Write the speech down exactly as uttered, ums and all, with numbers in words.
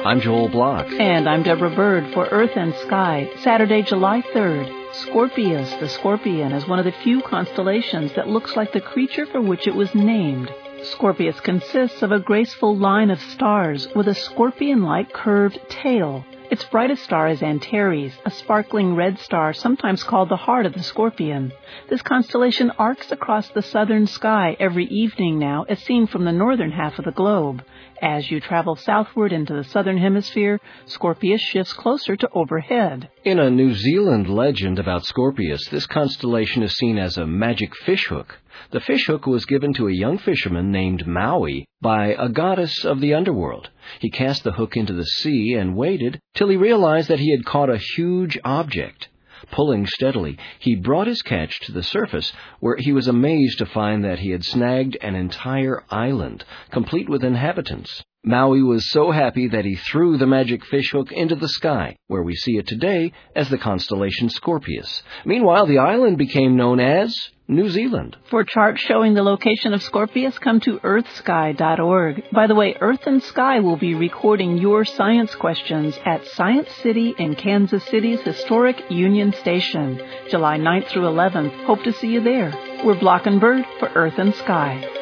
I'm Joel Block. And I'm Deborah Bird for Earth and Sky, Saturday, July third. Scorpius, the scorpion, is one of the few constellations that looks like the creature for which it was named. Scorpius consists of a graceful line of stars with a scorpion-like curved tail. Its brightest star is Antares, a sparkling red star sometimes called the heart of the scorpion. This constellation arcs across the southern sky every evening now, as seen from the northern half of the globe. As you travel southward into the southern hemisphere, Scorpius shifts closer to overhead. In a New Zealand legend about Scorpius, this constellation is seen as a magic fishhook. The fishhook was given to a young fisherman named Maui by a goddess of the underworld. He cast the hook into the sea and waited till he realized that he had caught a huge object. Pulling steadily, he brought his catch to the surface, where he was amazed to find that he had snagged an entire island, complete with inhabitants. Maui was so happy that he threw the magic fishhook into the sky, where we see it today as the constellation Scorpius. Meanwhile, the island became known as New Zealand. For charts showing the location of Scorpius, come to earth sky dot org. By the way, Earth and Sky will be recording your science questions at Science City in Kansas City's historic Union Station, July ninth through eleventh. Hope to see you there. We're Block and Bird for Earth and Sky.